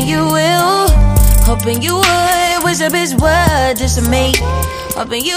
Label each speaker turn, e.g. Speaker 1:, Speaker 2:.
Speaker 1: you will. Hoping you would. Wish a bitch would just to me. Hoping you